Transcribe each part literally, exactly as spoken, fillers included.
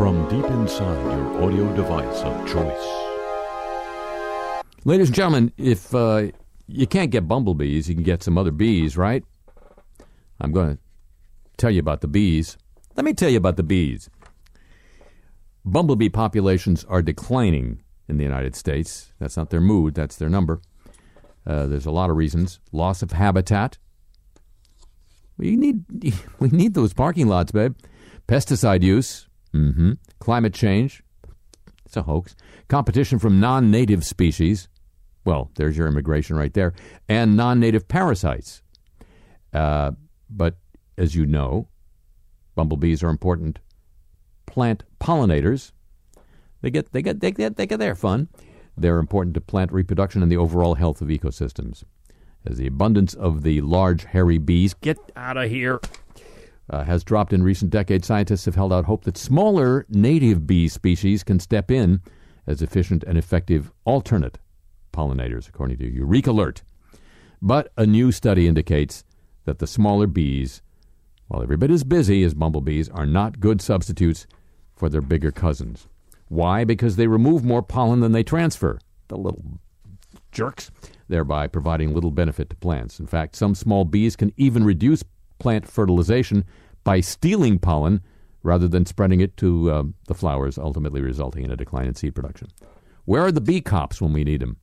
from deep inside your audio device of choice. Ladies and gentlemen, if uh, you can't get bumblebees, you can get some other bees, right? I'm going to tell you about the bees. Let me tell you about the bees. Bumblebee populations are declining in the United States. That's not their mood, that's their number. Uh, there's a lot of reasons. Loss of habitat. We need we need those parking lots, babe. Pesticide use. Mm-hmm. Climate change. It's a hoax. Competition from non-native species. Well, there's your immigration right there. And non-native parasites. Uh, but as you know, bumblebees are important plant pollinators. They get they get they get they get their fun. They're important to plant reproduction and the overall health of ecosystems. As the abundance of the large hairy bees, get out of here, uh, has dropped in recent decades, scientists have held out hope that smaller native bee species can step in as efficient and effective alternate pollinators, according to Eureka Alert. But a new study indicates that the smaller bees, while every bit as busy as bumblebees, are not good substitutes for their bigger cousins. Why? Because they remove more pollen than they transfer. The little jerks. Thereby providing little benefit to plants. In fact, some small bees can even reduce plant fertilization by stealing pollen rather than spreading it to uh, the flowers, ultimately resulting in a decline in seed production. Where are the bee cops when we need them?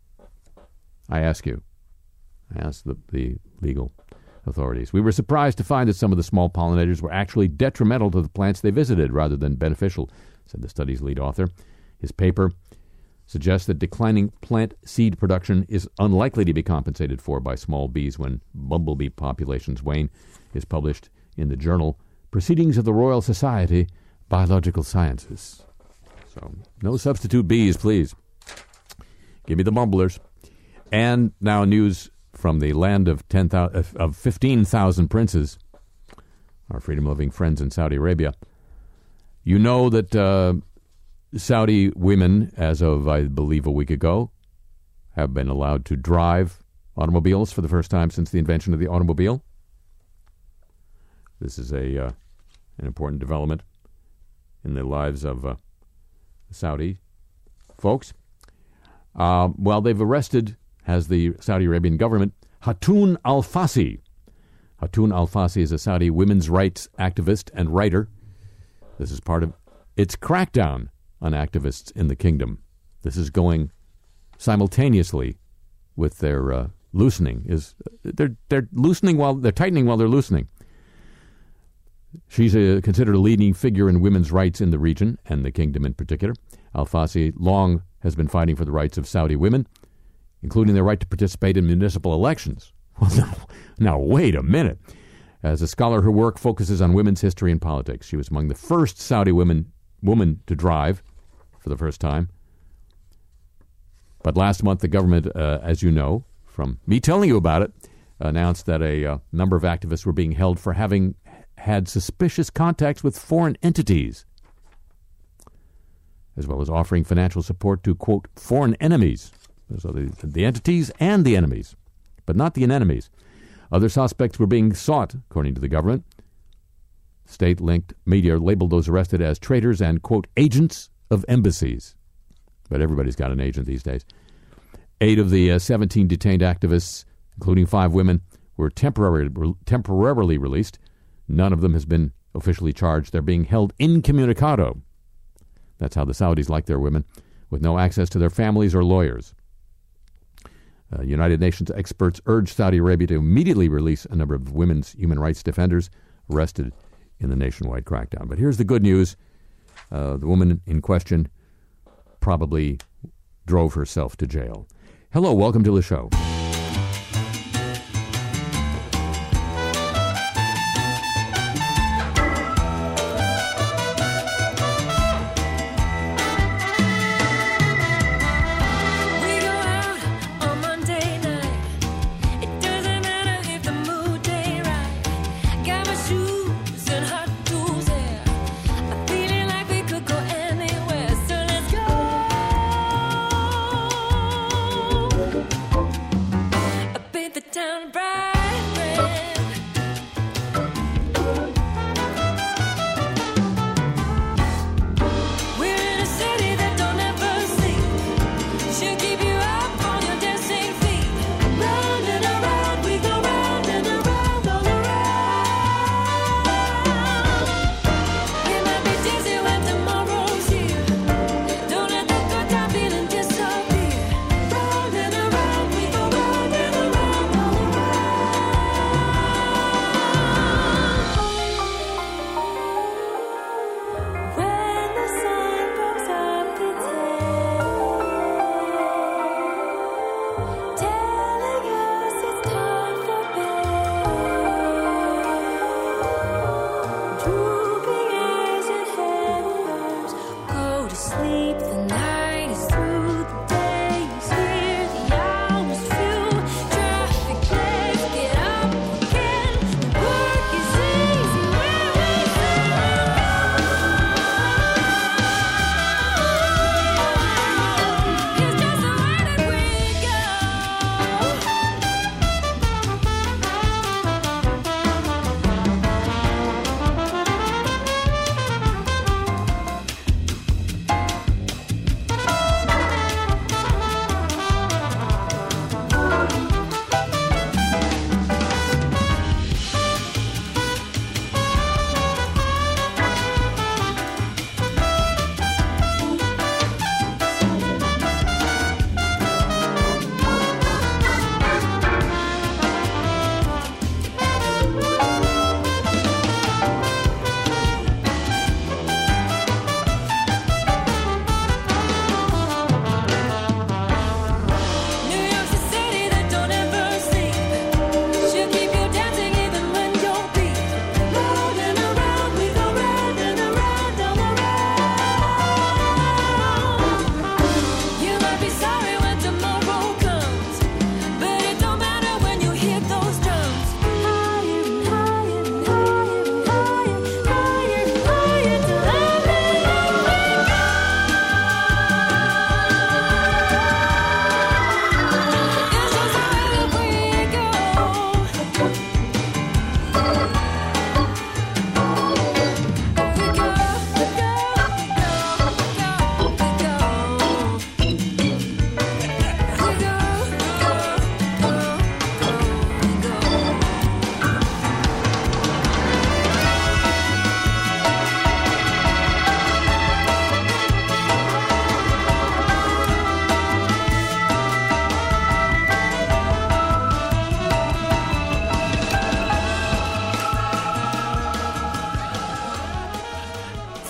I ask you. I ask the, the legal authorities. We were surprised to find that some of the small pollinators were actually detrimental to the plants they visited rather than beneficial, said the study's lead author. His paper suggests that declining plant seed production is unlikely to be compensated for by small bees when bumblebee populations wane, is published in the journal Proceedings of the Royal Society Biological Sciences. So, no substitute bees, please. Give me the bumblers. And now news from the land of ten thousand, of fifteen thousand princes, our freedom-loving friends in Saudi Arabia. You know that uh, Saudi women, as of, I believe, a week ago, have been allowed to drive automobiles for the first time since the invention of the automobile. This is a uh, an important development in the lives of uh, Saudi folks. Uh, well, they've arrested, has the Saudi Arabian government, Hatun Al-Fassi. Hatun Al-Fassi is a Saudi women's rights activist and writer. This is part of its crackdown on activists in the kingdom. This is going simultaneously with their uh, loosening. Is they're they're loosening while they're tightening while they're loosening. She's a, considered a leading figure in women's rights in the region and the kingdom in particular. Al-Fassi long has been fighting for the rights of Saudi women, including their right to participate in municipal elections. Well, now, now wait a minute. As a scholar, her work focuses on women's history and politics. She was among the first Saudi women woman to drive for the first time. But last month, the government, uh, as you know, from me telling you about it, announced that a uh, number of activists were being held for having had suspicious contacts with foreign entities, as well as offering financial support to, quote, foreign enemies. So the, the entities and the enemies, but not the anemones. Other suspects were being sought, according to the government. State-linked media labeled those arrested as traitors and, quote, agents of embassies. But everybody's got an agent these days. Eight of the uh, seventeen detained activists, including five women, were temporarily, re- temporarily released. None of them has been officially charged. They're being held incommunicado. That's how the Saudis like their women, with no access to their families or lawyers. Uh, United Nations experts urged Saudi Arabia to immediately release a number of women's human rights defenders arrested in the nationwide crackdown. But here's the good news. Uh, the woman in question probably drove herself to jail. Hello, welcome to the show.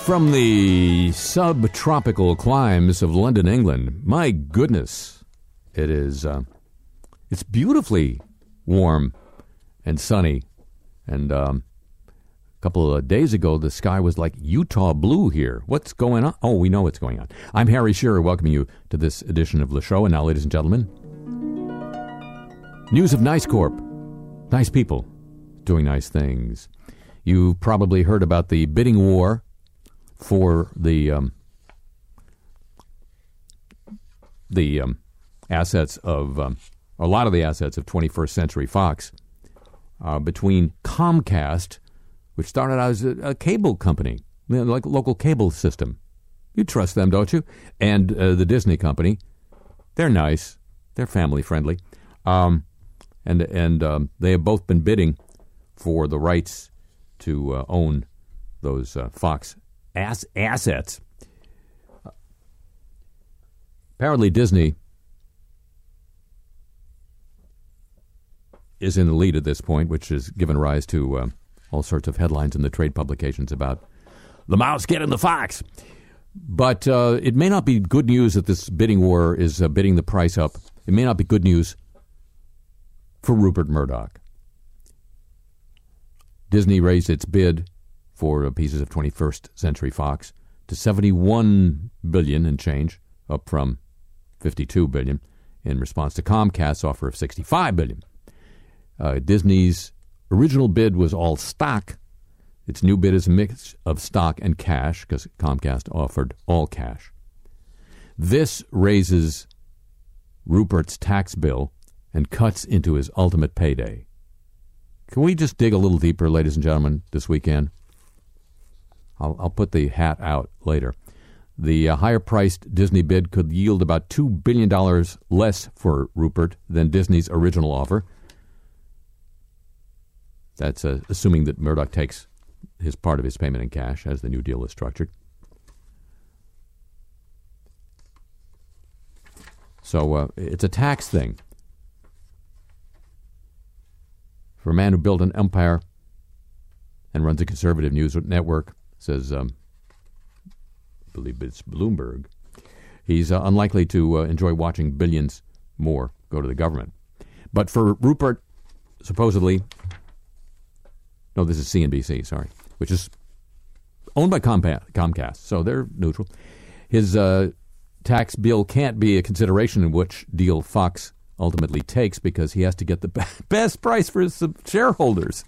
From the subtropical climes of London, England, my goodness, it is, uh, it's beautifully warm and sunny. And um, a couple of days ago, the sky was like Utah blue here. What's going on? Oh, we know what's going on. I'm Harry Shearer, welcoming you to this edition of the show. And now, ladies and gentlemen, news of Nice Corp. Nice people doing nice things. You probably heard about the bidding war for the um, the um, assets of um, a lot of the assets of twenty-first Century Fox uh, between Comcast, which started out as a, a cable company, you know, like a local cable system. You trust them, don't you? And uh, the Disney company. They're nice. They're family friendly, um, and and um, they have both been bidding for the rights to uh, own those uh, Fox Ass- assets. Uh, apparently, Disney is in the lead at this point, which has given rise to uh, all sorts of headlines in the trade publications about the mouse getting the fox. But uh, it may not be good news that this bidding war is uh, bidding the price up. It may not be good news for Rupert Murdoch. Disney raised its bid for pieces of twenty-first Century Fox to seventy-one billion dollars and change, up from fifty-two billion dollars in response to Comcast's offer of sixty-five billion dollars. Uh, Disney's original bid was all stock. Its new bid is a mix of stock and cash, because Comcast offered all cash. This raises Rupert's tax bill and cuts into his ultimate payday. Can we just dig a little deeper, ladies and gentlemen, this weekend? I'll, I'll put the hat out later. The uh, higher-priced Disney bid could yield about two billion dollars less for Rupert than Disney's original offer. That's uh, assuming that Murdoch takes his part of his payment in cash, as the new deal is structured. So uh, it's a tax thing. For a man who built an empire and runs a conservative news network, says, um, I believe it's Bloomberg, he's uh, unlikely to uh, enjoy watching billions more go to the government. But for Rupert, supposedly, no, this is C N B C, sorry, which is owned by Comcast, so they're neutral. His uh, tax bill can't be a consideration in which deal Fox ultimately takes, because he has to get the best price for his shareholders.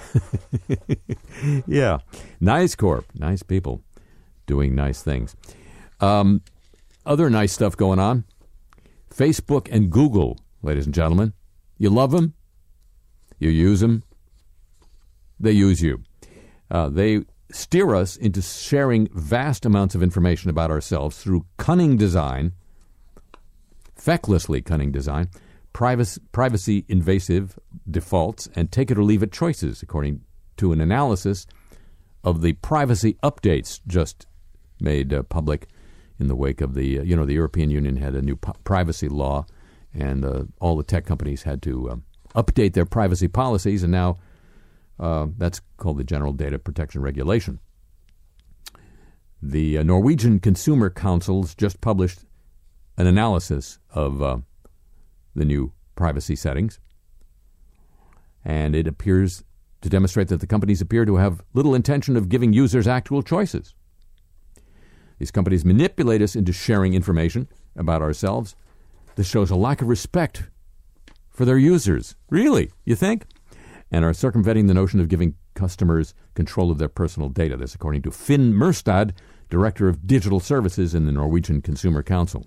Yeah. Nice Corp. Nice people doing nice things. Um, other nice stuff going on. Facebook and Google, ladies and gentlemen. You love them. You use them. They use you. Uh, they steer us into sharing vast amounts of information about ourselves through cunning design, fecklessly cunning design, privacy, privacy invasive defaults, and take it or leave it choices, according to an analysis of the privacy updates just made uh, public in the wake of the, uh, you know, the European Union had a new p- privacy law, and uh, all the tech companies had to um, update their privacy policies, and now uh, that's called the General Data Protection Regulation. The uh, Norwegian Consumer Council's just published an analysis of uh, the new privacy settings, and it appears to demonstrate that the companies appear to have little intention of giving users actual choices. These companies manipulate us into sharing information about ourselves. This shows a lack of respect for their users. Really, you think? And are circumventing the notion of giving customers control of their personal data. This according to Finn Murstad, Director of Digital Services in the Norwegian Consumer Council.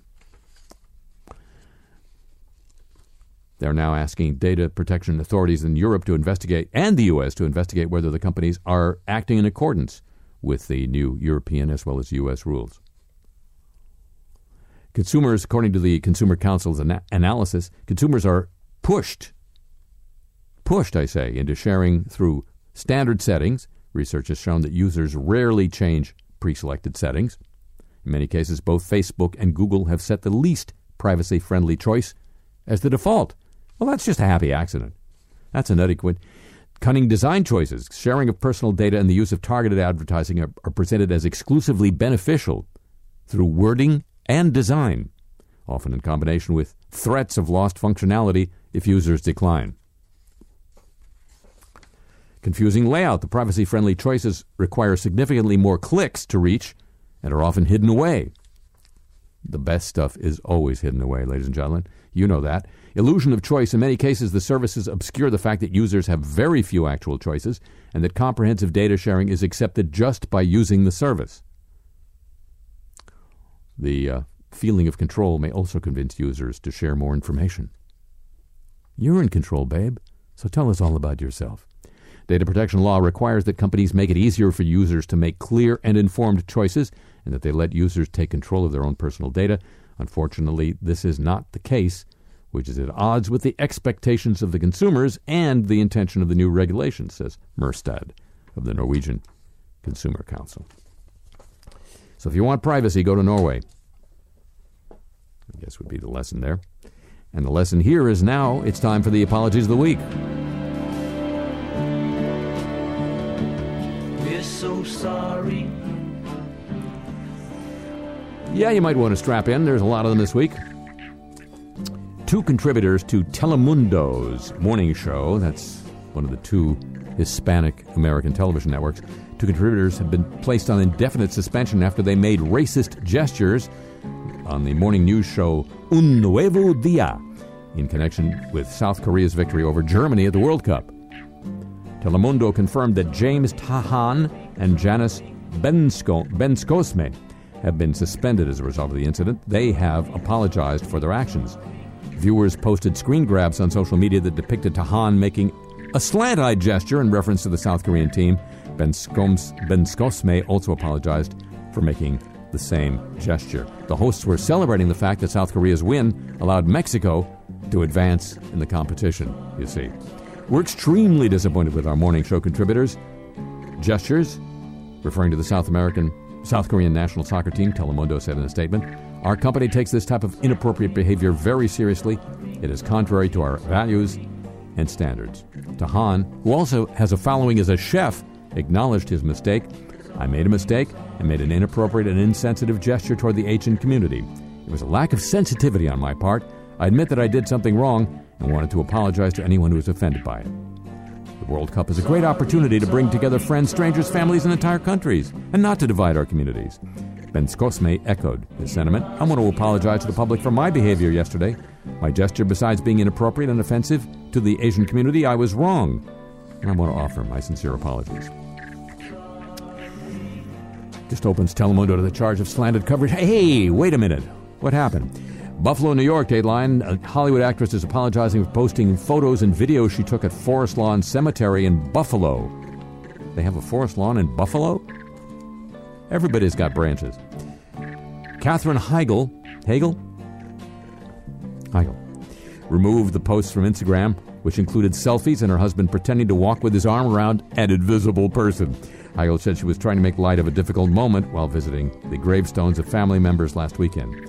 They're now asking data protection authorities in Europe to investigate, and the U S to investigate, whether the companies are acting in accordance with the new European as well as U S rules. Consumers, according to the Consumer Council's ana- analysis, consumers are pushed, pushed, I say, into sharing through standard settings. Research has shown that users rarely change pre-selected settings. In many cases, both Facebook and Google have set the least privacy-friendly choice as the default. Well, that's just a happy accident. That's inadequate. Cunning design choices, sharing of personal data, and the use of targeted advertising are, are presented as exclusively beneficial through wording and design, often in combination with threats of lost functionality if users decline. Confusing layout. The privacy-friendly choices require significantly more clicks to reach and are often hidden away. The best stuff is always hidden away, ladies and gentlemen. You know that. Illusion of choice. In many cases, the services obscure the fact that users have very few actual choices and that comprehensive data sharing is accepted just by using the service. The uh, feeling of control may also convince users to share more information. You're in control, babe, so tell us all about yourself. Data protection law requires that companies make it easier for users to make clear and informed choices and that they let users take control of their own personal data. Unfortunately, this is not the case, which is at odds with the expectations of the consumers and the intention of the new regulations, says Murstad of the Norwegian Consumer Council. So if you want privacy, go to Norway. I guess would be the lesson there. And the lesson here is now it's time for the Apologies of the Week. We're so sorry. Yeah, you might want to strap in. There's a lot of them this week. Two contributors to Telemundo's morning show, that's one of the two Hispanic American television networks, two contributors have been placed on indefinite suspension after they made racist gestures on the morning news show Un Nuevo Dia in connection with South Korea's victory over Germany at the World Cup. Telemundo confirmed that James Tahan and Janice Bensko, Benskosme have been suspended as a result of the incident. They have apologized for their actions. Viewers posted screen grabs on social media that depicted Tahan making a slant-eyed gesture in reference to the South Korean team. Benskosme also apologized for making the same gesture. The hosts were celebrating the fact that South Korea's win allowed Mexico to advance in the competition, you see. We're extremely disappointed with our morning show contributors' gestures, referring to the South American, South Korean national soccer team, Telemundo said in a statement. Our company takes this type of inappropriate behavior very seriously. It is contrary to our values and standards. Tahan, who also has a following as a chef, acknowledged his mistake. I made a mistake and made an inappropriate and insensitive gesture toward the Asian community. It was a lack of sensitivity on my part. I admit that I did something wrong and wanted to apologize to anyone who was offended by it. The World Cup is a great opportunity to bring together friends, strangers, families, and entire countries, and not to divide our communities. Benskosme echoed his sentiment. I want to apologize to the public for my behavior yesterday. My gesture, besides being inappropriate and offensive to the Asian community, I was wrong. And I want to offer my sincere apologies. Just opens Telemundo to the charge of slanted coverage. Hey, wait a minute. What happened? Buffalo, New York, Dateline. A Hollywood actress is apologizing for posting photos and videos she took at Forest Lawn Cemetery in Buffalo. They have a Forest Lawn in Buffalo? Everybody's got branches. Katherine Heigl, Hagel? Heigl, removed the posts from Instagram, which included selfies and her husband pretending to walk with his arm around an invisible person. Heigl said she was trying to make light of a difficult moment while visiting the gravestones of family members last weekend.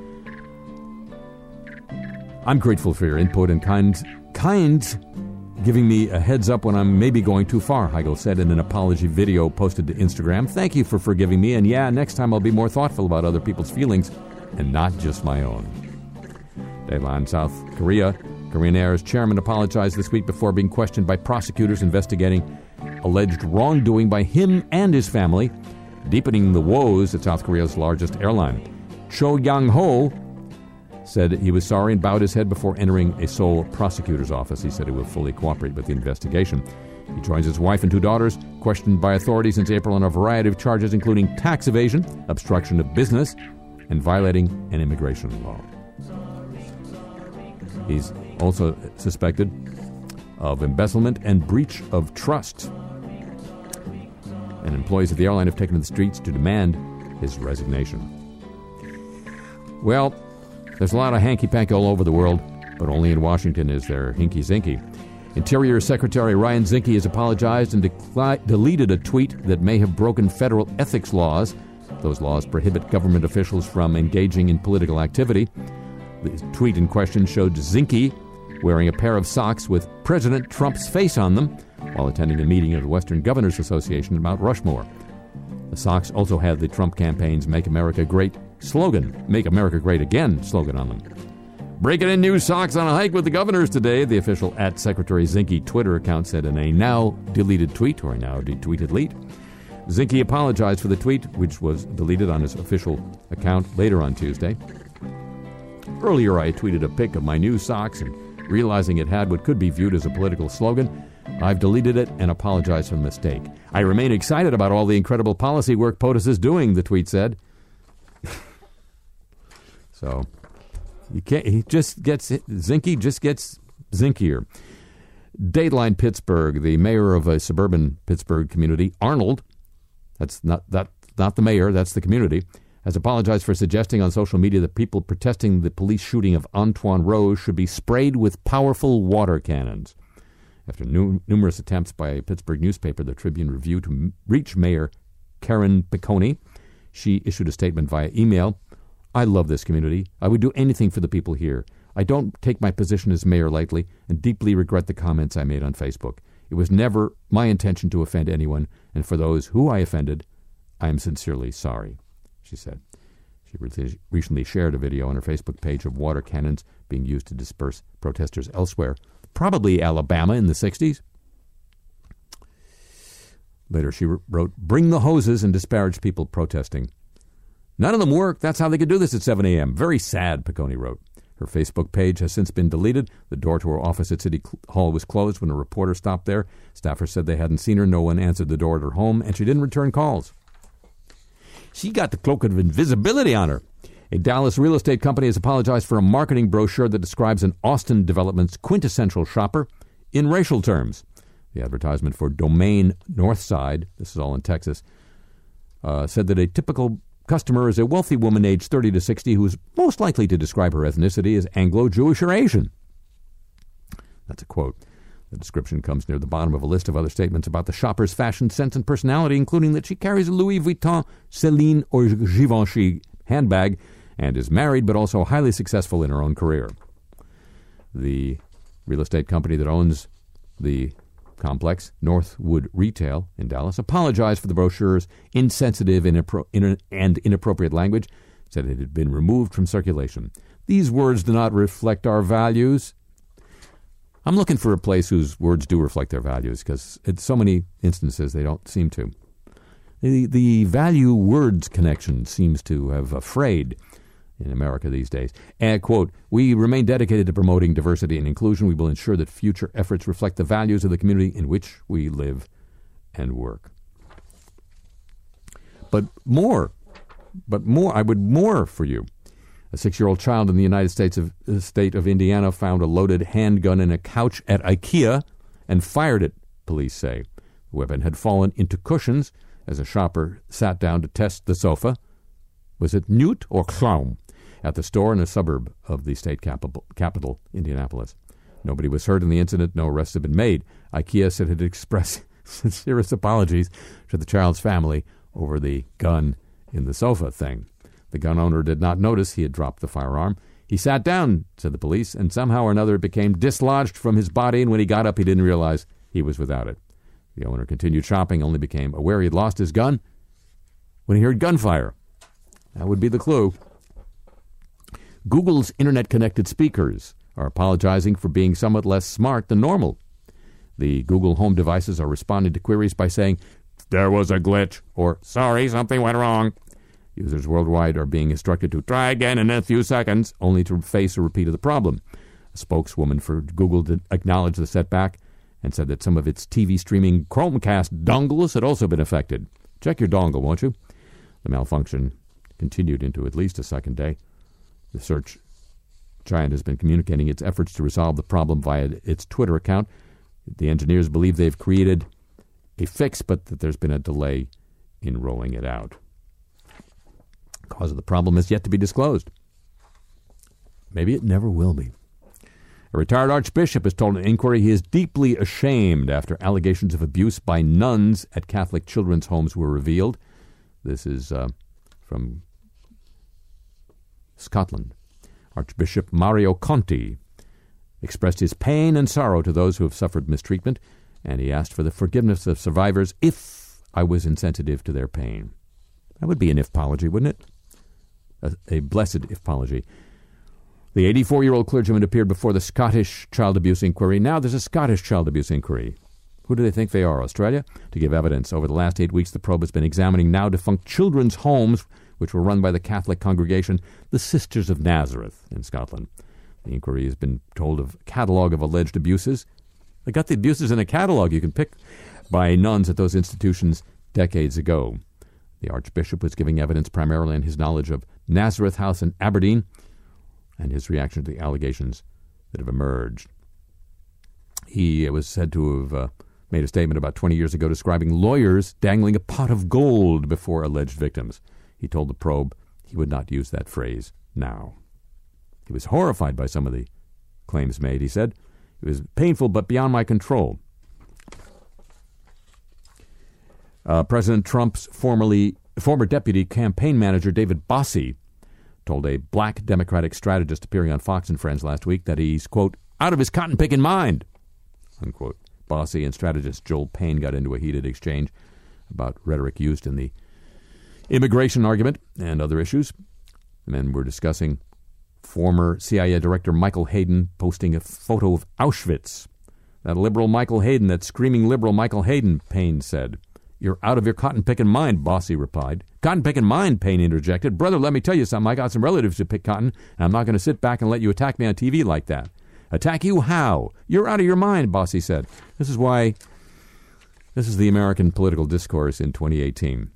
I'm grateful for your input and kind, kind giving me a heads up when I'm maybe going too far, Heigl said in an apology video posted to Instagram. Thank you for forgiving me, and yeah, next time I'll be more thoughtful about other people's feelings and not just my own. Dateline, South Korea. Korean Air's chairman apologized this week before being questioned by prosecutors investigating alleged wrongdoing by him and his family, deepening the woes at South Korea's largest airline. Cho Yang-ho said he was sorry and bowed his head before entering a Seoul prosecutor's office. He said he will fully cooperate with the investigation. He joins his wife and two daughters, questioned by authorities since April on a variety of charges, including tax evasion, obstruction of business, and violating an immigration law. He's also suspected of embezzlement and breach of trust. And employees of the airline have taken to the streets to demand his resignation. Well, there's a lot of hanky-panky all over the world, but only in Washington is there hinky-zinky. Interior Secretary Ryan Zinke has apologized and decli- deleted a tweet that may have broken federal ethics laws. Those laws prohibit government officials from engaging in political activity. The tweet in question showed Zinke wearing a pair of socks with President Trump's face on them, while attending a meeting of the Western Governors Association at Mount Rushmore. The socks also had the Trump campaign's Make America Great slogan, Make America Great Again slogan on them. Breaking in new socks on a hike with the governors today, the official at Secretary Zinke Twitter account said in a now-deleted tweet, or a now-detweeted lead. Zinke apologized for the tweet, which was deleted on his official account later on Tuesday. Earlier, I tweeted a pic of my new socks, and realizing it had what could be viewed as a political slogan, I've deleted it and apologized for the mistake. I remain excited about all the incredible policy work POTUS is doing, the tweet said. So... You can't. He just gets Zinke. Just gets zinkier. Dateline Pittsburgh. The mayor of a suburban Pittsburgh community, Arnold. That's not that not the mayor. That's the community. Has apologized for suggesting on social media that people protesting the police shooting of Antoine Rose should be sprayed with powerful water cannons. After nu- numerous attempts by a Pittsburgh newspaper, the Tribune Review, to m- reach Mayor Karen Piccone, she issued a statement via email. I love this community. I would do anything for the people here. I don't take my position as mayor lightly and deeply regret the comments I made on Facebook. It was never my intention to offend anyone, and for those who I offended, I am sincerely sorry, she said. She recently shared a video on her Facebook page of water cannons being used to disperse protesters elsewhere, probably Alabama in the sixties. Later she wrote, "Bring the hoses," and disparaged people protesting. None of them work. That's how they could do this at seven a.m. Very sad, Piccone wrote. Her Facebook page has since been deleted. The door to her office at City Hall was closed when a reporter stopped there. Staffers said they hadn't seen her. No one answered the door at her home, and she didn't return calls. She got the cloak of invisibility on her. A Dallas real estate company has apologized for a marketing brochure that describes an Austin development's quintessential shopper in racial terms. The advertisement for Domain Northside, this is all in Texas, uh, said that a typical customer is a wealthy woman aged thirty to sixty who is most likely to describe her ethnicity as Anglo-Jewish or Asian. That's a quote. The description comes near the bottom of a list of other statements about the shopper's fashion sense and personality, including that she carries a Louis Vuitton, Celine, or Givenchy handbag and is married but also highly successful in her own career. The real estate company that owns the complex, Northwood Retail in Dallas, apologized for the brochure's insensitive and inappropriate language, said it had been removed from circulation. These words do not reflect our values. I'm looking for a place whose words do reflect their values, because in so many instances they don't seem to. The, the value words connection seems to have frayed in America these days. And, quote, "We remain dedicated to promoting diversity and inclusion. We will ensure that future efforts reflect the values of the community in which we live and work." But more, but more, I would more for you. A six-year-old child in the United States of the state of Indiana found a loaded handgun in a couch at IKEA and fired it, police say. The weapon had fallen into cushions as a shopper sat down to test the sofa. Was it Newt or Clown? At the store in a suburb of the state capital, capital, Indianapolis. Nobody was hurt in the incident. No arrests have been made. IKEA said it had expressed sincerest apologies to the child's family over the gun in the sofa thing. The gun owner did not notice he had dropped the firearm. He sat down, said the police, and somehow or another it became dislodged from his body, and when he got up he didn't realize he was without it. The owner continued shopping, only became aware he had lost his gun when he heard gunfire. That would be the clue. Google's internet-connected speakers are apologizing for being somewhat less smart than normal. The Google Home devices are responding to queries by saying, "There was a glitch," or "Sorry, something went wrong." Users worldwide are being instructed to try again in a few seconds, only to face a repeat of the problem. A spokeswoman for Google did acknowledge the setback and said that some of its T V streaming Chromecast dongles had also been affected. Check your dongle, won't you? The malfunction continued into at least a second day. The search giant has been communicating its efforts to resolve the problem via its Twitter account. The engineers believe they've created a fix, but that there's been a delay in rolling it out. The cause of the problem is yet to be disclosed. Maybe it never will be. A retired archbishop has told an inquiry he is deeply ashamed after allegations of abuse by nuns at Catholic children's homes were revealed. This is uh, from Scotland. Archbishop Mario Conti expressed his pain and sorrow to those who have suffered mistreatment and he asked for the forgiveness of survivors if I was insensitive to their pain. That would be an if-apology, wouldn't it? A, a blessed if-apology. The eighty-four-year-old clergyman appeared before the Scottish child abuse inquiry. Now there's a Scottish child abuse inquiry. Who do they think they are, Australia? To give evidence. Over the last eight weeks, the probe has been examining now-defunct children's homes, which were run by the Catholic congregation, the Sisters of Nazareth in Scotland. The inquiry has been told of a catalogue of alleged abuses. They got the abuses in a catalogue you can pick by nuns at those institutions decades ago. The Archbishop was giving evidence primarily on his knowledge of Nazareth House in Aberdeen and his reaction to the allegations that have emerged. He was said to have uh, made a statement about twenty years ago describing lawyers dangling a pot of gold before alleged victims. He told the probe he would not use that phrase now. He was horrified by some of the claims made, he said. It was painful but beyond my control. Uh, President Trump's formerly, former deputy campaign manager, David Bossie, told a black Democratic strategist appearing on Fox and Friends last week that he's, quote, out of his cotton-picking mind, unquote. Bossie and strategist Joel Payne got into a heated exchange about rhetoric used in the immigration argument and other issues. The men were discussing former C I A Director Michael Hayden posting a photo of Auschwitz. That liberal Michael Hayden, that screaming liberal Michael Hayden, Payne said. You're out of your cotton-picking mind, Bossie replied. Cotton-picking mind, Payne interjected. Brother, let me tell you something. I got some relatives who pick cotton, and I'm not going to sit back and let you attack me on T V like that. Attack you how? You're out of your mind, Bossie said. This is why, this is the American political discourse in twenty eighteen.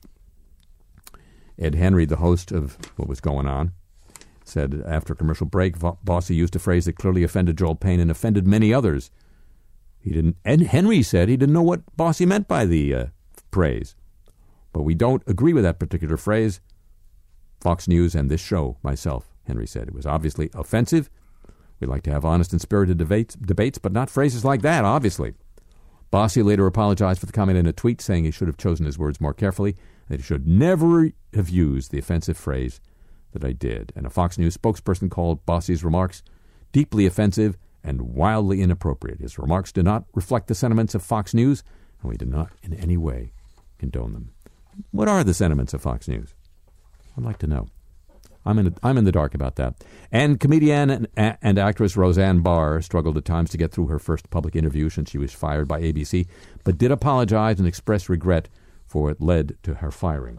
Ed Henry, the host of What Was Going On, said after a commercial break, Bossie used a phrase that clearly offended Joel Payne and offended many others. He didn't. Ed Henry said he didn't know what Bossie meant by the uh, praise. But we don't agree with that particular phrase. Fox News and this show, myself, Henry said. It was obviously offensive. We like to have honest and spirited debates, debates, but not phrases like that, obviously. Bossie later apologized for the comment in a tweet, saying he should have chosen his words more carefully, that he should never have used the offensive phrase that I did. And a Fox News spokesperson called Bossie's remarks deeply offensive and wildly inappropriate. His remarks do not reflect the sentiments of Fox News, and we do not in any way condone them. What are the sentiments of Fox News? I'd like to know. I'm in, a, I'm in the dark about that. And comedian and, and actress Roseanne Barr struggled at times to get through her first public interview since she was fired by A B C, but did apologize and express regret for what led to her firing.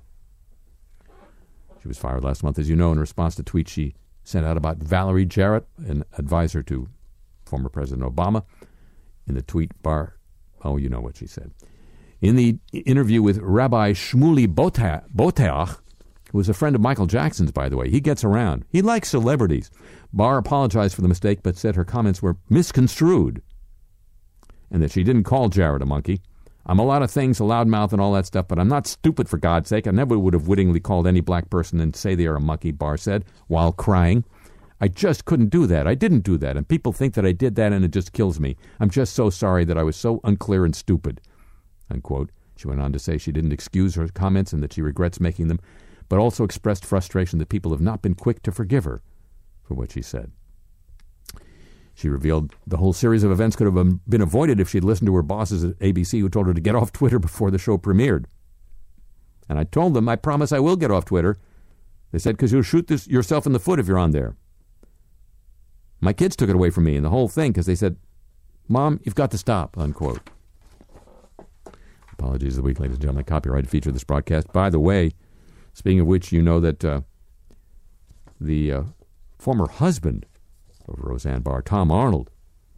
She was fired last month, as you know, in response to tweets she sent out about Valerie Jarrett, an advisor to former President Obama. In the tweet, Barr, oh, you know what she said. In the interview with Rabbi Shmuley Boteach, who was a friend of Michael Jackson's, by the way, he gets around. He likes celebrities. Barr apologized for the mistake, but said her comments were misconstrued and that she didn't call Jarrett a monkey. I'm a lot of things, a loudmouth and all that stuff, but I'm not stupid, for God's sake. I never would have wittingly called any black person and say they are a monkey, Barr said, while crying. I just couldn't do that. I didn't do that, and people think that I did that, and it just kills me. I'm just so sorry that I was so unclear and stupid, unquote. She went on to say she didn't excuse her comments and that she regrets making them, but also expressed frustration that people have not been quick to forgive her for what she said. She revealed the whole series of events could have been avoided if she'd listened to her bosses at A B C, who told her to get off Twitter before the show premiered. And I told them, I promise I will get off Twitter. They said, because you'll shoot this yourself in the foot if you're on there. My kids took it away from me and the whole thing because they said, Mom, you've got to stop, unquote. Apologies of the week, ladies and gentlemen. Copyrighted feature of this broadcast. By the way, speaking of which, you know that uh, the uh, former husband of Roseanne Barr, Tom Arnold,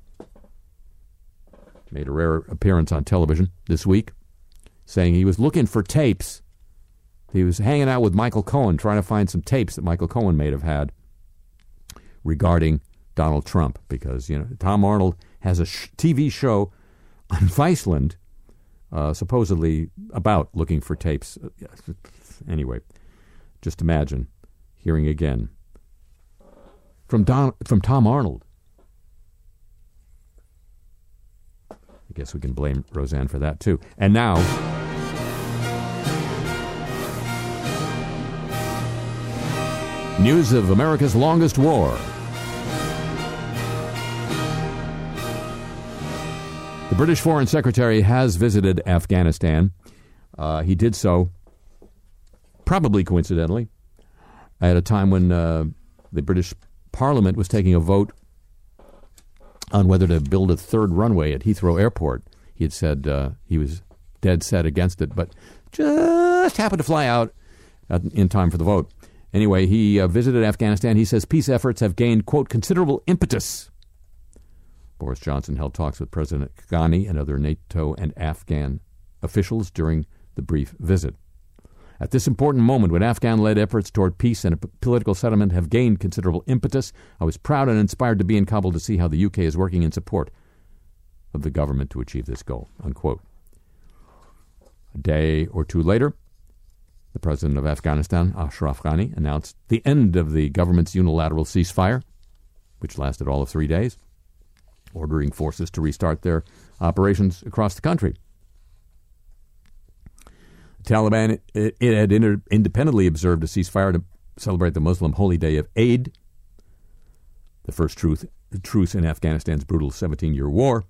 made a rare appearance on television this week, saying he was looking for tapes. He was hanging out with Michael Cohen, trying to find some tapes that Michael Cohen may have had regarding Donald Trump, because, you know, Tom Arnold has a sh- T V show on Viceland, uh, supposedly about looking for tapes. Anyway, just imagine hearing again from Don from Tom Arnold. I guess we can blame Roseanne for that too. And now, news of America's longest war. The British Foreign Secretary has visited Afghanistan. Uh, he did so, probably coincidentally, at a time when uh, the British Parliament was taking a vote on whether to build a third runway at Heathrow Airport. He had said uh, he was dead set against it, but just happened to fly out at, in time for the vote. Anyway, he uh, visited Afghanistan. He says peace efforts have gained, quote, considerable impetus. Boris Johnson held talks with President Ghani and other NATO and Afghan officials during the brief visit. At this important moment, when Afghan-led efforts toward peace and a p- political settlement have gained considerable impetus, I was proud and inspired to be in Kabul to see how the U K is working in support of the government to achieve this goal, unquote. A day or two later, the president of Afghanistan, Ashraf Ghani, announced the end of the government's unilateral ceasefire, which lasted all of three days, ordering forces to restart their operations across the country. The Taliban it, it had inter- independently observed a ceasefire to celebrate the Muslim holy day of Eid, the first truth, truce in Afghanistan's brutal seventeen-year war.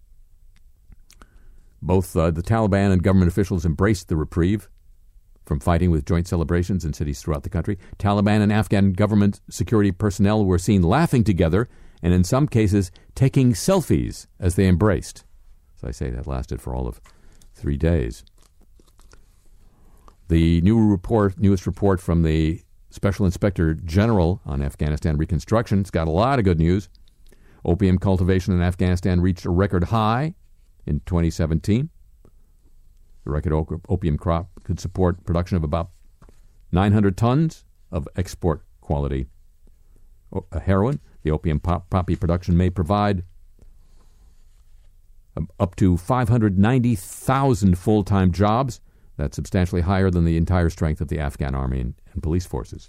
Both uh, the Taliban and government officials embraced the reprieve from fighting with joint celebrations in cities throughout the country. Taliban and Afghan government security personnel were seen laughing together and in some cases taking selfies as they embraced. As I say, that lasted for all of three days. The new report, newest report from the Special Inspector General on Afghanistan reconstruction, it's got a lot of good news. Opium cultivation in Afghanistan reached a record high in twenty seventeen. The record opium crop could support production of about nine hundred tons of export quality heroin. The opium pop- poppy production may provide up to five hundred ninety thousand full-time jobs. That's substantially higher than the entire strength of the Afghan army and, and police forces.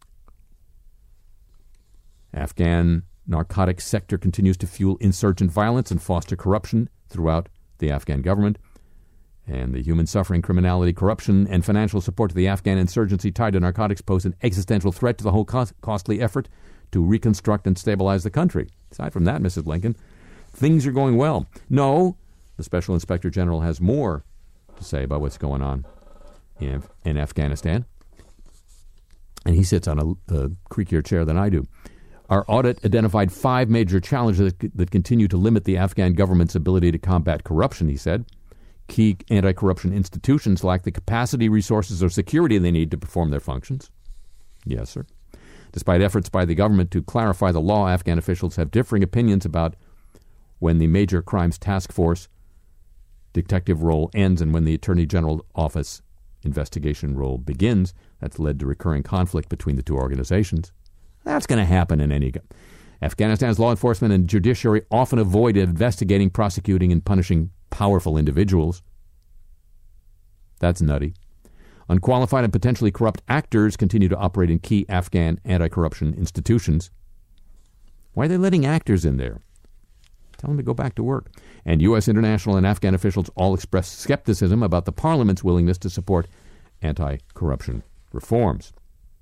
Afghan narcotics sector continues to fuel insurgent violence and foster corruption throughout the Afghan government. And the human suffering, criminality, corruption, and financial support to the Afghan insurgency tied to narcotics pose an existential threat to the whole cost- costly effort to reconstruct and stabilize the country. Aside from that, Missus Lincoln, things are going well. No, the Special Inspector General has more to say about what's going on in, in Afghanistan. And he sits on a, a creakier chair than I do. Our audit identified five major challenges that, that continue to limit the Afghan government's ability to combat corruption, he said. Key anti-corruption institutions lack the capacity, resources, or security they need to perform their functions. Yes, sir. Despite efforts by the government to clarify the law, Afghan officials have differing opinions about when the Major Crimes Task Force detective role ends and when the Attorney General Office investigation role begins. That's led to recurring conflict between the two organizations. That's going to happen in any... Afghanistan's law enforcement and judiciary often avoid investigating, prosecuting, and punishing powerful individuals. That's nutty. Unqualified and potentially corrupt actors continue to operate in key Afghan anti-corruption institutions. Why are they letting actors in there? Tell them to go back to work. And U S international and Afghan officials all expressed skepticism about the parliament's willingness to support anti-corruption reforms.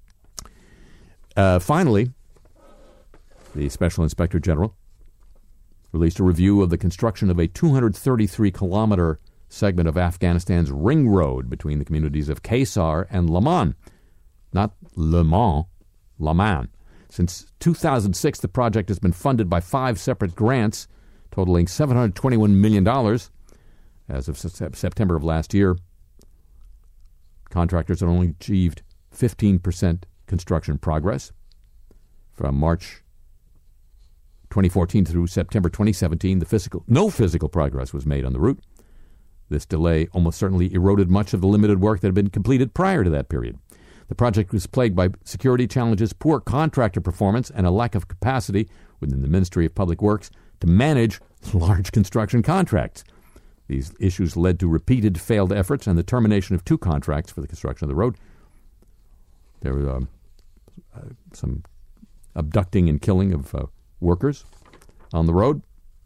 Uh, finally, the Special Inspector General released a review of the construction of a two hundred thirty-three kilometer segment of Afghanistan's ring road between the communities of Kaysar and Laman. Not Le Mans, Laman. Since two thousand six, the project has been funded by five separate grants totaling seven hundred twenty-one million dollars. As of September of last year, contractors have only achieved fifteen percent construction progress. From March twenty fourteen through September twenty seventeen, the physical, no physical progress was made on the route. This delay almost certainly eroded much of the limited work that had been completed prior to that period. The project was plagued by security challenges, poor contractor performance, and a lack of capacity within the Ministry of Public Works to manage large construction contracts. These issues led to repeated failed efforts and the termination of two contracts for the construction of the road. There was um, uh, some abducting and killing of uh, workers on the road.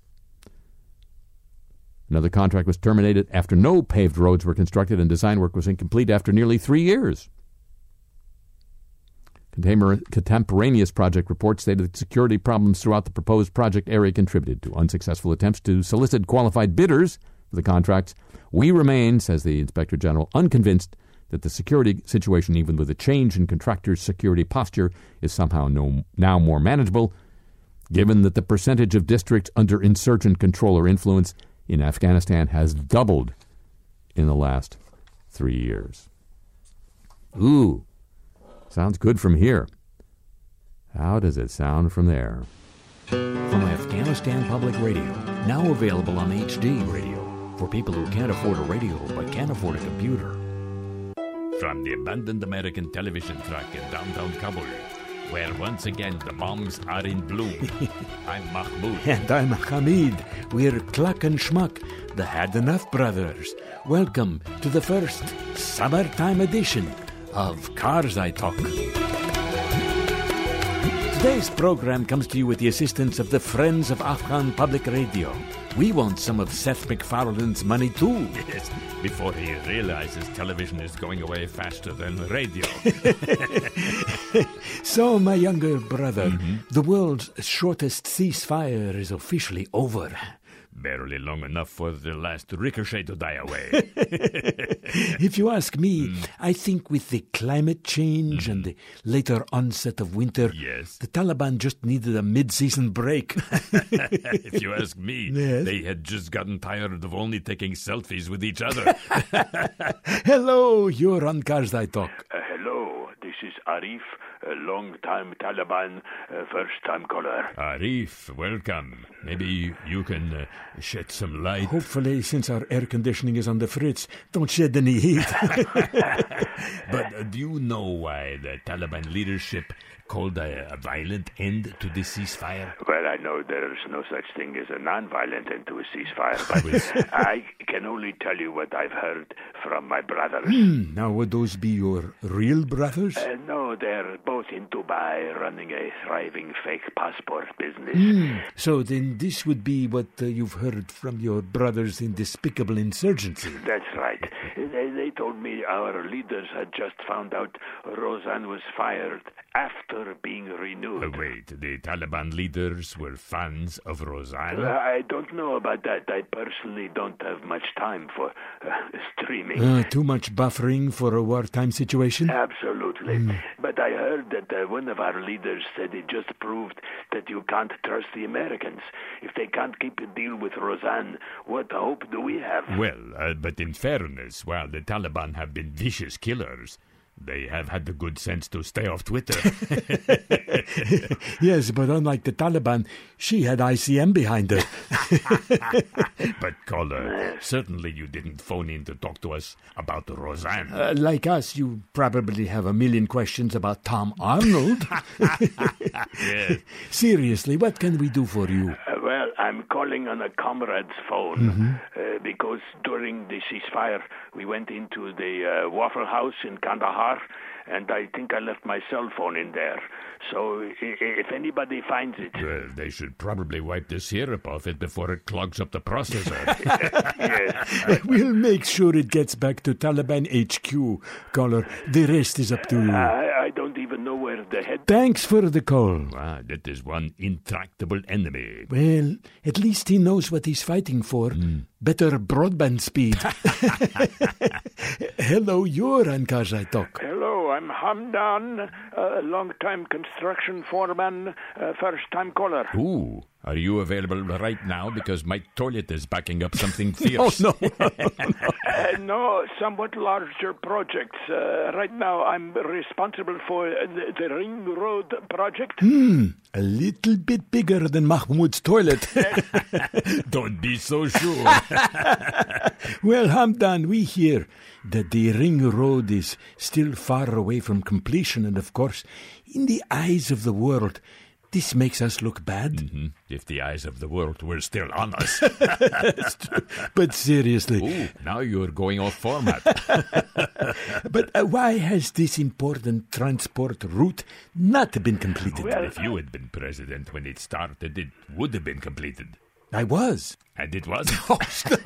Another contract was terminated after no paved roads were constructed and design work was incomplete after nearly three years. Contemporaneous project reports stated that security problems throughout the proposed project area contributed to unsuccessful attempts to solicit qualified bidders for the contracts. We remain, says the Inspector General, unconvinced that the security situation, even with a change in contractors' security posture, is somehow no, now more manageable, given that the percentage of districts under insurgent control or influence in Afghanistan has doubled in the last three years. Ooh. Sounds good from here. How does it sound from there? From Afghanistan Public Radio, now available on H D radio for people who can't afford a radio but can't afford a computer. From the abandoned American television track in downtown Kabul, where once again the bombs are in bloom, I'm Mahmoud. And I'm Hamid. We're Cluck and Schmuck, the Had Enough Brothers. Welcome to the first summertime edition of Cars I Talk. Today's program comes to you with the assistance of the Friends of Afghan Public Radio. We want some of Seth MacFarlane's money too. Yes, before he realizes television is going away faster than radio. So, my younger brother, mm-hmm. the world's shortest ceasefire is officially over. Barely long enough for the last ricochet to die away. If you ask me, mm. I think with the climate change mm. and the later onset of winter, yes. the Taliban just needed a mid-season break. If you ask me, yes. they had just gotten tired of only taking selfies with each other. Hello, you're on Cars I Talk. Uh, hello, this is Arif, a long-time Taliban, uh, first-time caller. Arif, welcome. Maybe you can uh, shed some light. Hopefully, since our air conditioning is on the fritz, don't shed any heat. But uh, do you know why the Taliban leadership called a, a violent end to the ceasefire? Well, I know there is no such thing as a non-violent end to a ceasefire, but I can only tell you what I've heard from my brothers. Hmm, now, would those be your real brothers? Uh, no, they're both in Dubai running a thriving fake passport business. Hmm. So then this would be what uh, you've heard from your brothers in despicable insurgency. That's right. They, they told me our leaders had just found out Rozan was fired after being renewed. Uh, wait, the Taliban leaders were fans of Rozan? Uh, I don't know about that. I personally don't have much time for uh, streaming. Uh, too much buffering for a wartime situation? Absolutely. Mm. But I heard that uh, one of our leaders said it just proved that you can't trust the Americans. If they can't keep a deal with Rozan, what hope do we have? Well, uh, but in fairness, while the Taliban have been vicious killers, they have had the good sense to stay off Twitter. Yes, but unlike the Taliban, she had I C M behind her. But, caller, certainly you didn't phone in to talk to us about Rozan. Uh, like us, you probably have a million questions about Tom Arnold. Yes. Seriously, what can we do for you? Uh, well, I'm calling on a comrade's phone mm-hmm. uh, because during the ceasefire, we went into the uh, Waffle House in Kandahar, and I think I left my cell phone in there. So I- if anybody finds it... Well, they should probably wipe the syrup off it before it clogs up the processor. Yes. We'll make sure it gets back to Taliban H Q, caller. The rest is up to you. I, I don't even know where the head... Thanks for the call. Ah, that is one intractable enemy. Well, at least he knows what he's fighting for. Mm. Better broadband speed. Hello, you're on Cars I Talk. Hello, I'm Hamdan, a long-time construction foreman, uh, first-time caller. Ooh, are you available right now? Because my toilet is backing up something fierce. Oh, no. uh, no, somewhat larger projects. Uh, right now, I'm responsible for the, the Ring Road project. Hmm, a little bit bigger than Mahmoud's toilet. Don't be so sure. Well, Hamdan, we hear that the Ring Road is still far away from completion, and of course, in the eyes of the world, this makes us look bad. Mm-hmm. If the eyes of the world were still on us. But seriously. Ooh, now you're going off format. But uh, why has this important transport route not been completed? Well, If you had been president when it started, it would have been completed. I was. And it was? Well,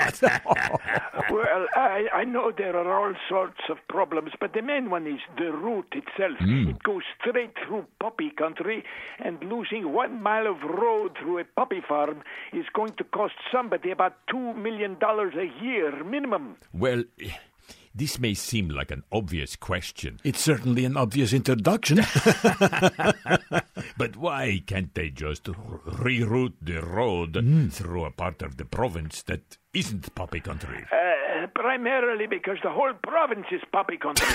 I, I know there are all sorts of problems, but the main one is the route itself. Mm. It goes straight through poppy country, and losing one mile of road through a poppy farm is going to cost somebody about two million dollars a year minimum. Well, this may seem like an obvious question, It's certainly an obvious introduction. but why can't they just r- reroute the road through a part of the province that isn't poppy country? Uh, primarily because the whole province is poppy country.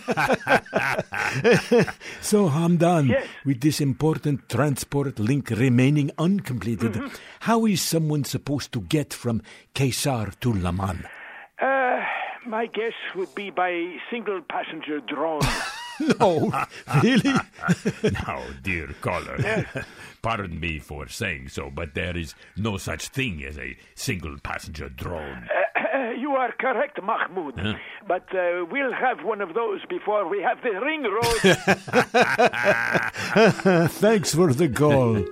So, Hamdan, Yes. with this important transport link remaining uncompleted, how is someone supposed to get from Kesar to Laman? uh, my guess would be by single-passenger drone. No, really? Now, dear caller, pardon me for saying so, but there is no such thing as a single-passenger drone. Uh, you are correct, Mahmoud. But uh, we'll have one of those before we have the ring road. Thanks for the call.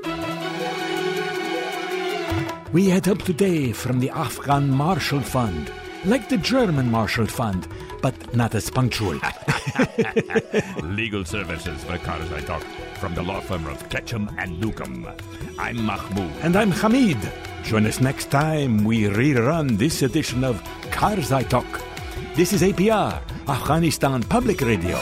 We head up today from the Afghan Marshall Fund, like the German Marshall Fund, but not as punctual. Legal services for Cars I Talk from the law firm of Ketchum and Newcomb. I'm Mahmoud. And I'm Hamid. Join us next time we rerun this edition of Cars I Talk. This is A P R, Afghanistan Public Radio.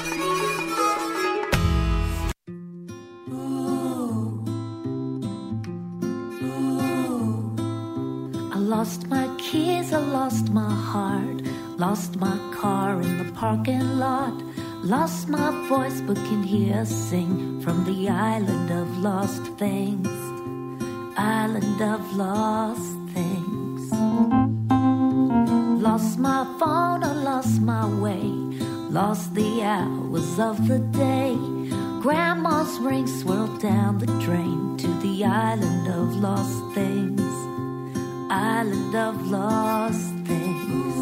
I lost my keys, I lost my heart, lost my car in the parking lot, lost my voice but can hear sing from the island of lost things, island of lost things. Lost my phone, I lost my way, lost the hours of the day. Grandma's ring swirled down the drain to the island of lost things, island of lost things.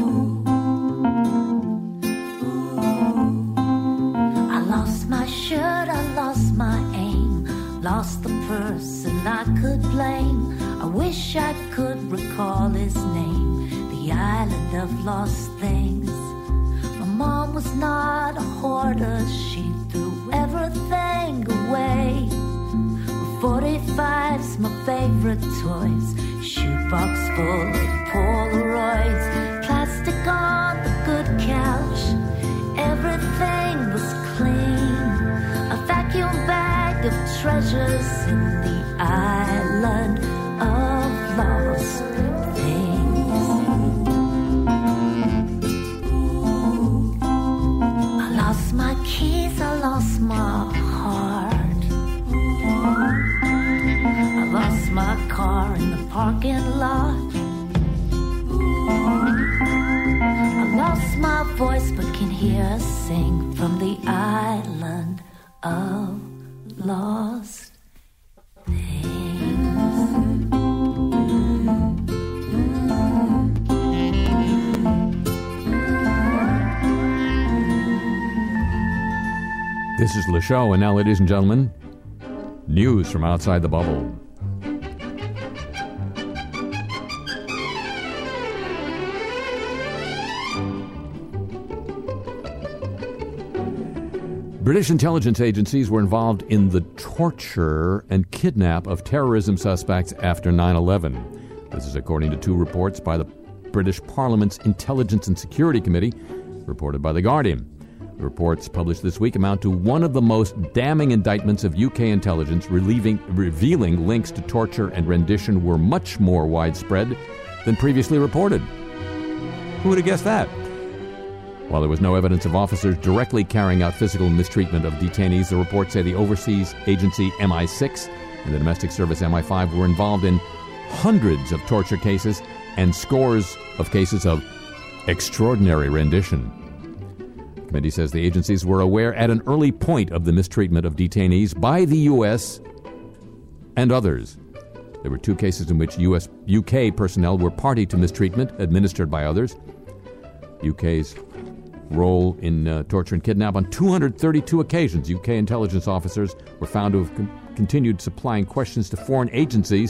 I lost my shirt, I lost my aim, lost the person I could blame. I wish I could recall his name, the island of lost things. My mom was not a hoarder, she threw everything away. forty-five's my favorite toys, shoebox full of Polaroids, plastic on the good couch, everything was clean. A vacuum bag of treasures in the island of lost things. I lost my keys, I lost my heart, I lost my car in the parking lot. I lost my voice but can hear sing from the island of lost things. This is Le Show, and now, ladies and gentlemen, news from outside the bubble. British intelligence agencies were involved in the torture and kidnap of terrorism suspects after nine eleven. This is according to two reports by the British Parliament's Intelligence and Security Committee, reported by The Guardian. The reports published this week amount to one of the most damning indictments of U K intelligence, relieving, revealing links to torture and rendition were much more widespread than previously reported. Who would have guessed that? While there was no evidence of officers directly carrying out physical mistreatment of detainees, the reports say the overseas agency M I six and the domestic service M I five were involved in hundreds of torture cases and scores of cases of extraordinary rendition. The committee says the agencies were aware at an early point of the mistreatment of detainees by the U S and others. There were two cases in which U S U K personnel were party to mistreatment administered by others. U K's role in uh, torture and kidnap on two hundred thirty-two occasions. U K intelligence officers were found to have con- continued supplying questions to foreign agencies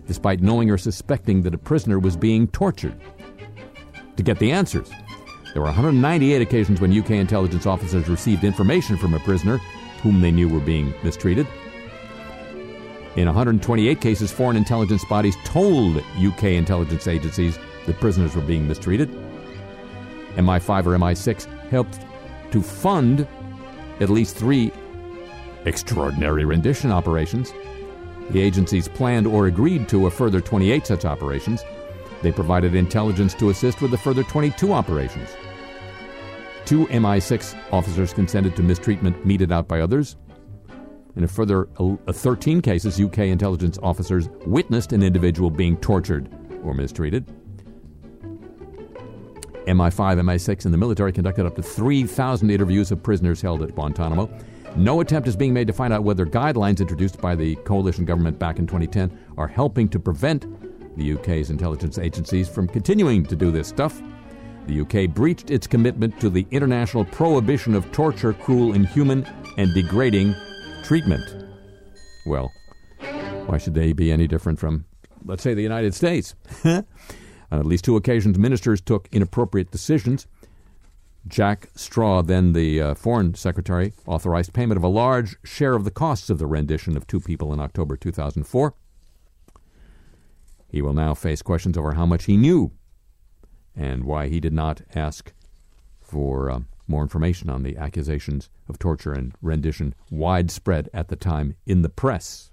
despite knowing or suspecting that a prisoner was being tortured. To get the answers, there were one hundred ninety-eight occasions when U K intelligence officers received information from a prisoner whom they knew were being mistreated. In one hundred twenty-eight cases, foreign intelligence bodies told U K intelligence agencies that prisoners were being mistreated. M I five or M I six helped to fund at least three extraordinary rendition operations. The agencies planned or agreed to a further twenty-eight such operations. They provided intelligence to assist with a further twenty-two operations. Two M I six officers consented to mistreatment meted out by others. In a further uh, thirteen cases, U K intelligence officers witnessed an individual being tortured or mistreated. M I five, M I six, and the military conducted up to three thousand interviews of prisoners held at Guantanamo. No attempt is being made to find out whether guidelines introduced by the coalition government back in twenty ten are helping to prevent the U K's intelligence agencies from continuing to do this stuff. The U K breached its commitment to the international prohibition of torture, cruel, inhuman, and degrading treatment. Well, why should they be any different from, let's say, the United States? On at least two occasions, ministers took inappropriate decisions. Jack Straw, then the uh, Foreign Secretary, authorized payment of a large share of the costs of the rendition of two people in October two thousand four. He will now face questions over how much he knew and why he did not ask for uh, more information on the accusations of torture and rendition widespread at the time in the press.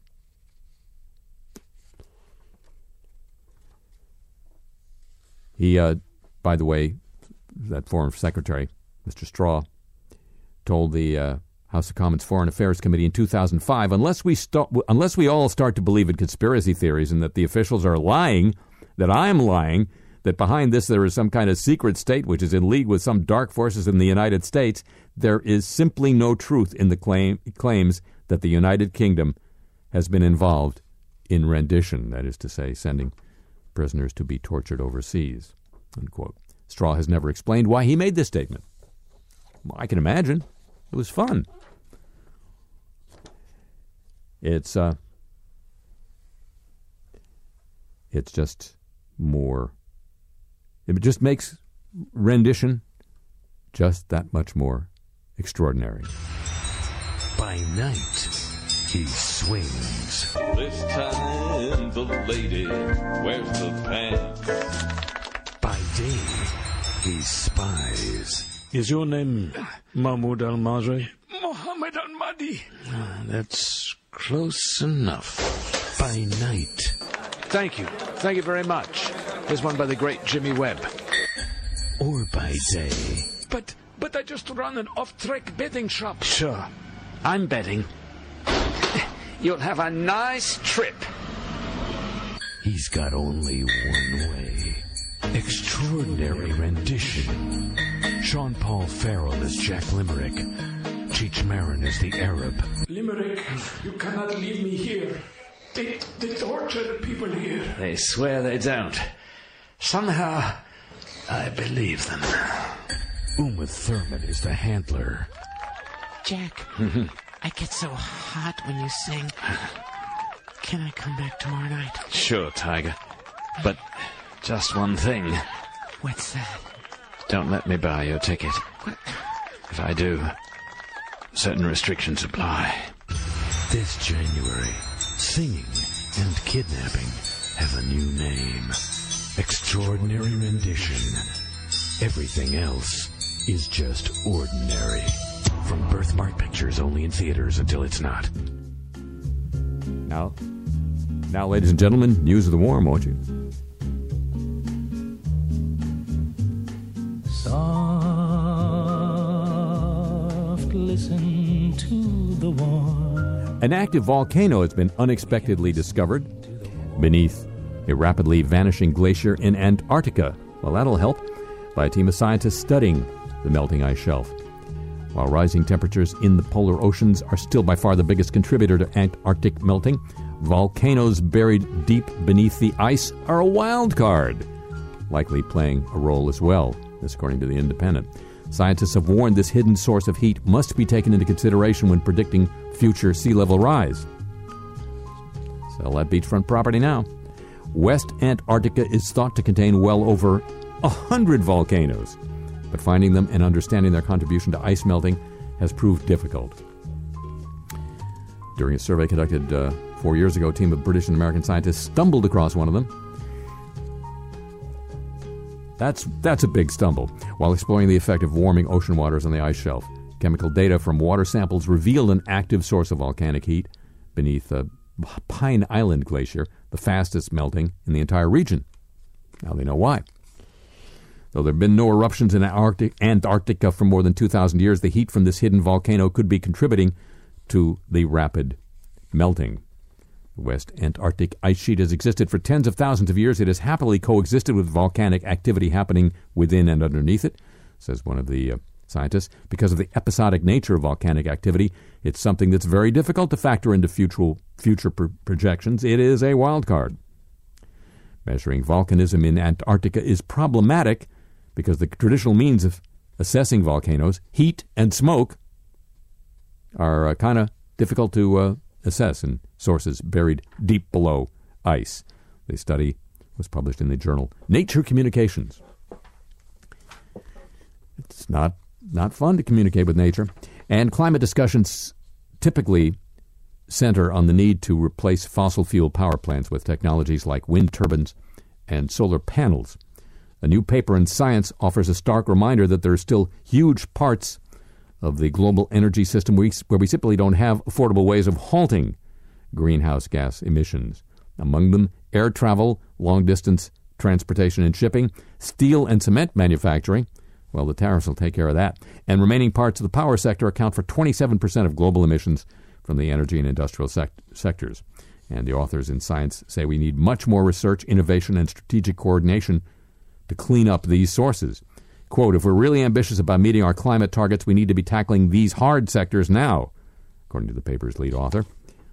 He, uh, by the way, that Foreign Secretary, Mister Straw, told the uh, House of Commons Foreign Affairs Committee in two thousand five, unless we st- unless we all start to believe in conspiracy theories and that the officials are lying, that I'm lying, that behind this there is some kind of secret state which is in league with some dark forces in the United States, there is simply no truth in the claim, claims that the United Kingdom has been involved in rendition, that is to say, sending prisoners to be tortured overseas, unquote. Straw has never explained why he made this statement. Well, I can imagine. It was fun. It's, uh, it's just more, it just makes rendition just that much more extraordinary. By night, he swings. This time the lady wears the pants. By day, he spies. Is your name Mahmoud Al-Masri? Mohammed Al-Mahdi. Ah, that's close enough. By night. Thank you. Thank you very much. Here's one by the great Jimmy Webb. Or by day. But, but I just run an off-track betting shop. Sure. I'm betting. You'll have a nice trip. He's got only one way. Extraordinary rendition. Sean Paul Farrell as Jack Limerick. Cheech Marin as the Arab. Limerick, you cannot leave me here. They, they torture the people here. They swear they don't. Somehow, I believe them. Uma Thurman is the handler. Jack, I get so hot when you sing. Can I come back tomorrow night? Sure, Tiger. But just one thing. What's that? Don't let me buy your ticket. What? If I do, certain restrictions apply. This January, singing and kidnapping have a new name. Extraordinary rendition. Everything else is just ordinary. From Birthmark Pictures, only in theaters until it's not. Now, now, ladies and gentlemen, news of the warm, won't you? Soft, listen to the warm. An active volcano has been unexpectedly discovered beneath a rapidly vanishing glacier in Antarctica. Well, that'll help, by a team of scientists studying the melting ice shelf. While rising temperatures in the polar oceans are still by far the biggest contributor to Antarctic melting, volcanoes buried deep beneath the ice are a wild card, likely playing a role as well, this according to The Independent. Scientists have warned this hidden source of heat must be taken into consideration when predicting future sea level rise. Sell that beachfront property now. West Antarctica is thought to contain well over a hundred volcanoes, but finding them and understanding their contribution to ice melting has proved difficult. During a survey conducted uh, four years ago, a team of British and American scientists stumbled across one of them. That's, that's a big stumble. While exploring the effect of warming ocean waters on the ice shelf, chemical data from water samples revealed an active source of volcanic heat beneath uh, Pine Island Glacier, the fastest melting in the entire region. Now they know why. Though there have been no eruptions in Arctic, Antarctica for more than two thousand years, the heat from this hidden volcano could be contributing to the rapid melting. The West Antarctic ice sheet has existed for tens of thousands of years. It has happily coexisted with volcanic activity happening within and underneath it, says one of the uh, scientists. Because of the episodic nature of volcanic activity, it's something that's very difficult to factor into future, future pro- projections. It is a wild card. Measuring volcanism in Antarctica is problematic because the traditional means of assessing volcanoes, heat and smoke, are uh, kind of difficult to uh, assess in sources buried deep below ice. The study was published in the journal Nature Communications. It's not, not fun to communicate with nature. And climate discussions typically center on the need to replace fossil fuel power plants with technologies like wind turbines and solar panels. A new paper in Science offers a stark reminder that there are still huge parts of the global energy system where we simply don't have affordable ways of halting greenhouse gas emissions. Among them, air travel, long-distance transportation and shipping, steel and cement manufacturing. Well, the tariffs will take care of that. And remaining parts of the power sector account for twenty-seven percent of global emissions from the energy and industrial sect- sectors. And the authors in Science say we need much more research, innovation, and strategic coordination to clean up these sources. Quote, if we're really ambitious about meeting our climate targets, we need to be tackling these hard sectors now, according to the paper's lead author.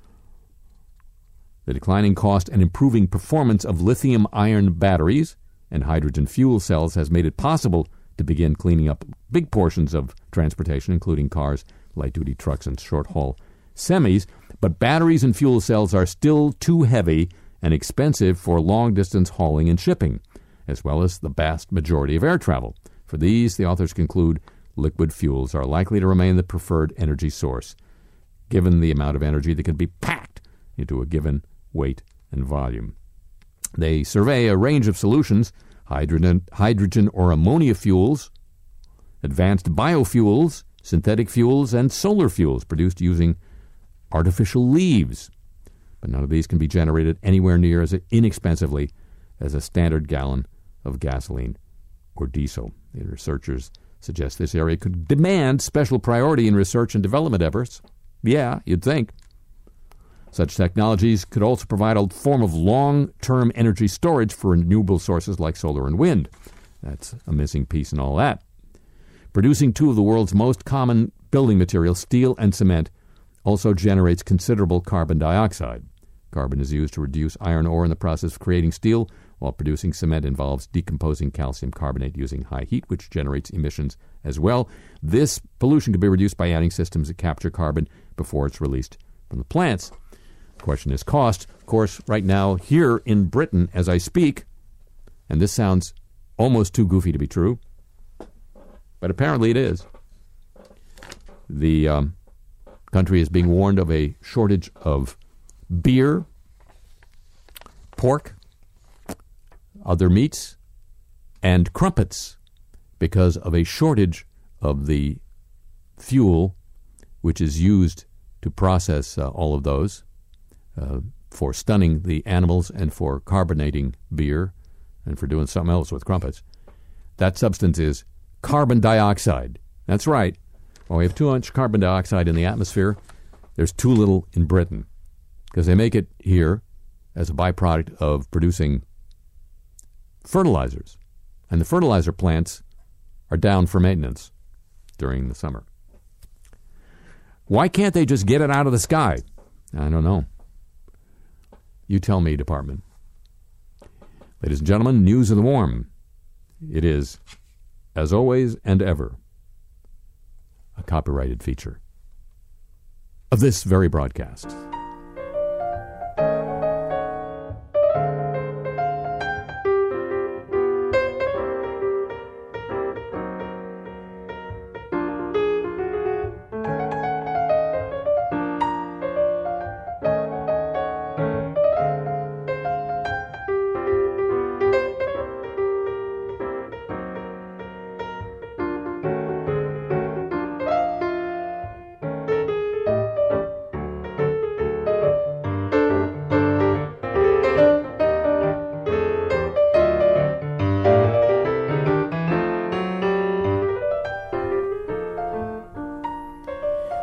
The declining cost and improving performance of lithium-ion batteries and hydrogen fuel cells has made it possible to begin cleaning up big portions of transportation, including cars, light-duty trucks, and short-haul semis. But batteries and fuel cells are still too heavy and expensive for long-distance hauling and shipping, as well as the vast majority of air travel. For these, the authors conclude, liquid fuels are likely to remain the preferred energy source, given the amount of energy that can be packed into a given weight and volume. They survey a range of solutions, hydrogen, hydrogen or ammonia fuels, advanced biofuels, synthetic fuels, and solar fuels produced using artificial leaves. But none of these can be generated anywhere near as inexpensively as a standard gallon of gasoline or diesel. The researchers suggest this area could demand special priority in research and development efforts. Yeah, you'd think. Such technologies could also provide a form of long-term energy storage for renewable sources like solar and wind. That's a missing piece in all that. Producing two of the world's most common building materials, steel and cement, also generates considerable carbon dioxide. Carbon is used to reduce iron ore in the process of creating steel, while producing cement involves decomposing calcium carbonate using high heat, which generates emissions as well. This pollution can be reduced by adding systems that capture carbon before it's released from the plants. The question is cost. Of course, right now, here in Britain, as I speak, and this sounds almost too goofy to be true, but apparently it is, the um, country is being warned of a shortage of beer, pork, other meats, and crumpets because of a shortage of the fuel which is used to process uh, all of those uh, for stunning the animals and for carbonating beer and for doing something else with crumpets. That substance is carbon dioxide. That's right. While we have too much carbon dioxide in the atmosphere, there's too little in Britain because they make it here as a byproduct of producing fertilizers. And the fertilizer plants are down for maintenance during the summer. Why can't they just get it out of the sky? I don't know. You tell me, Department. Ladies and gentlemen, news of the warm. It is, as always and ever, a copyrighted feature of this very broadcast.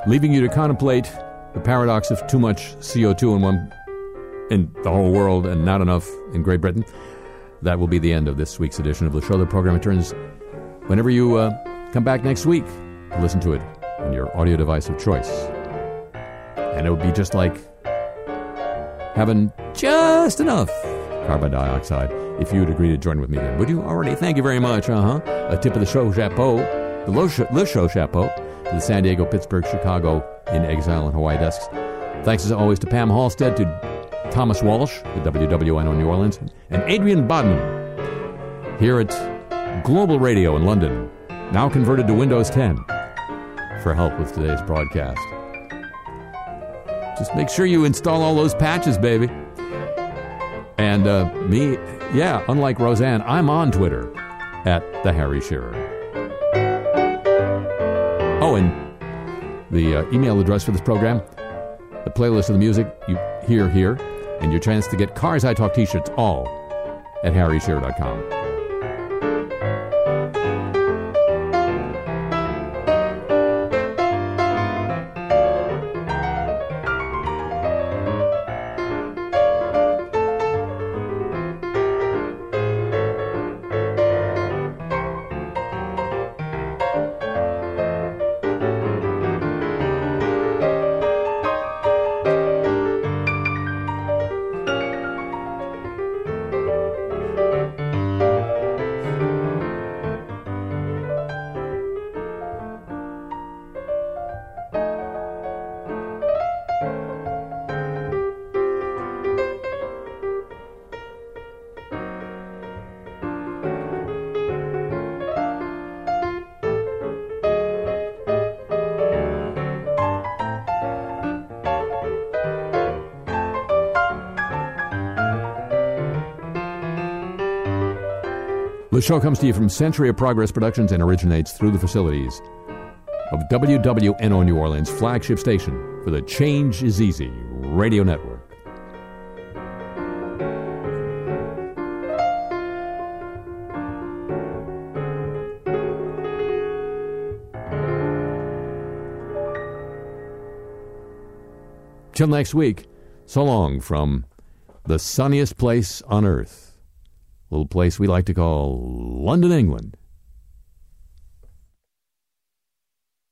leaving you to contemplate the paradox of too much C O two in one in the whole world and not enough in Great Britain. That will be the end of this week's edition of the show. The program returns whenever you uh, come back next week to listen to it on your audio device of choice. And it would be just like having just enough carbon dioxide if you would agree to join with me then. Would you already? Thank you very much. Uh-huh. A tip of the show chapeau, the Le Show, Le Show chapeau, to the San Diego, Pittsburgh, Chicago, in exile, and Hawaii desks. Thanks as always to Pam Halstead, to Thomas Walsh, the W W N O New Orleans, and Adrian Bodman here at Global Radio in London, now converted to Windows ten, for help with today's broadcast. Just make sure you install all those patches, baby. And uh, me, yeah, unlike Roseanne, I'm on Twitter at the Harry Shearer. Oh, and the uh, email address for this program, the playlist of the music you hear here, and your chance to get Cars I Talk t-shirts, all at harry shearer dot com. The show comes to you from Century of Progress Productions and originates through the facilities of W W N O New Orleans, flagship station for the Change is Easy radio network. Till next week, so long from the sunniest place on earth. Little place we like to call London, England.